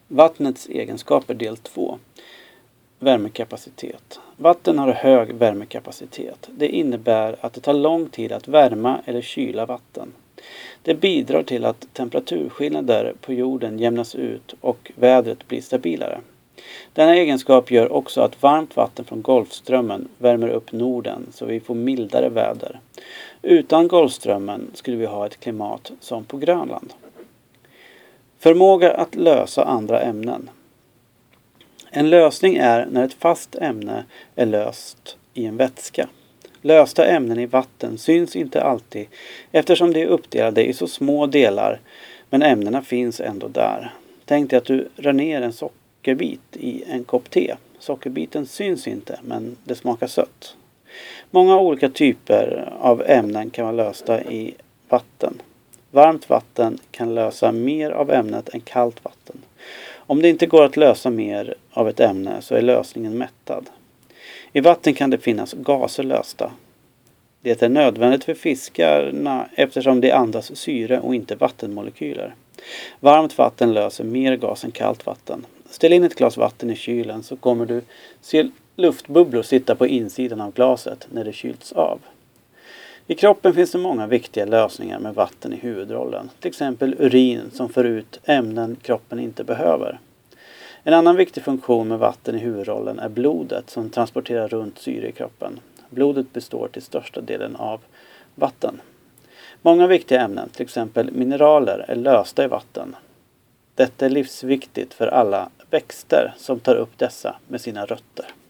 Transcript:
Vattnets egenskaper del 2. Värmekapacitet. Vatten har hög värmekapacitet. Det innebär att det tar lång tid att värma eller kyla vatten. Det bidrar till att temperaturskillnader på jorden jämnas ut och vädret blir stabilare. Denna egenskap gör också att varmt vatten från Golfströmmen värmer upp Norden så vi får mildare väder. Utan Golfströmmen skulle vi ha ett klimat som på Grönland. Förmåga att lösa andra ämnen. En lösning är när ett fast ämne är löst i en vätska. Lösta ämnen i vatten syns inte alltid eftersom de är uppdelade i så små delar, men ämnena finns ändå där. Tänk dig att du rör ner en sockerbit i en kopp te. Sockerbiten syns inte, men det smakar sött. Många olika typer av ämnen kan vara lösta i vatten. Varmt vatten kan lösa mer av ämnet än kallt vatten. Om det inte går att lösa mer av ett ämne så är lösningen mättad. I vatten kan det finnas gaser lösta. Det är nödvändigt för fiskarna eftersom de andas syre och inte vattenmolekyler. Varmt vatten löser mer gas än kallt vatten. Ställ in ett glas vatten i kylen så kommer du se luftbubblor sitta på insidan av glaset när det kylts av. I kroppen finns det många viktiga lösningar med vatten i huvudrollen. Till exempel urin som för ut ämnen kroppen inte behöver. En annan viktig funktion med vatten i huvudrollen är blodet som transporterar runt syre i kroppen. Blodet består till största delen av vatten. Många viktiga ämnen, till exempel mineraler, är lösta i vatten. Detta är livsviktigt för alla växter som tar upp dessa med sina rötter.